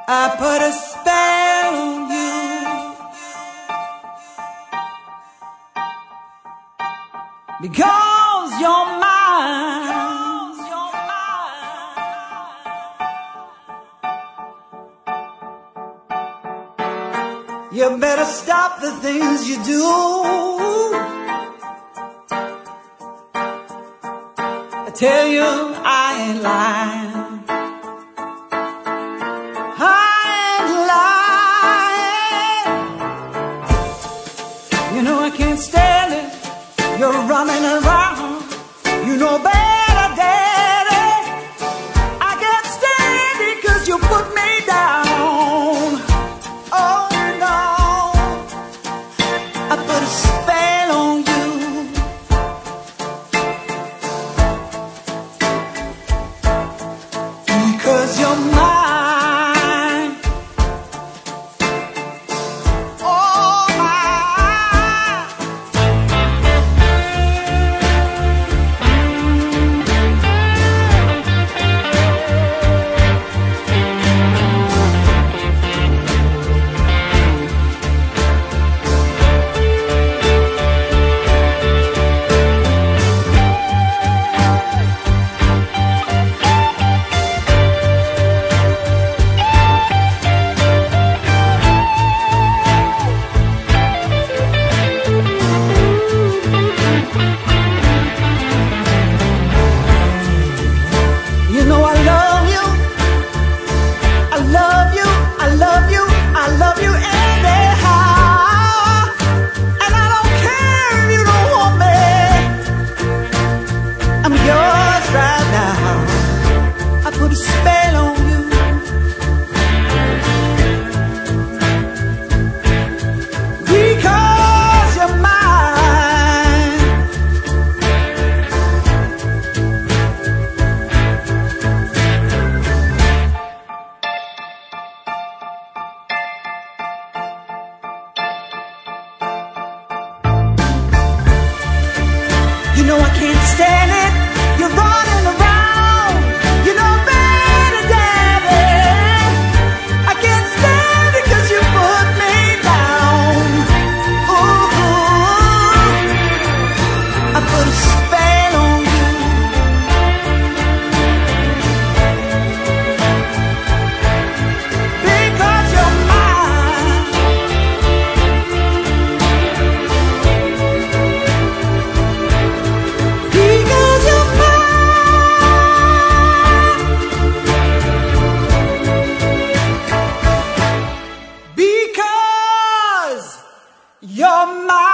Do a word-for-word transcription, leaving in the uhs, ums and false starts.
I put a spell on you. Because you're mine. You better stop the things you do. I tell you I ain't lying. I can't stand it, you're running around, you know better, daddy. I can't stand it cause you put me down. Oh no, I put a spell on you. Because you're mine. Put a spell on you. Because you're mine. You know I can't stand it. You're running around. You know better, daddy. I can't stand it cause you put me down. Ooh, I put a spell on you. Because you're mine. Because you're You're mine.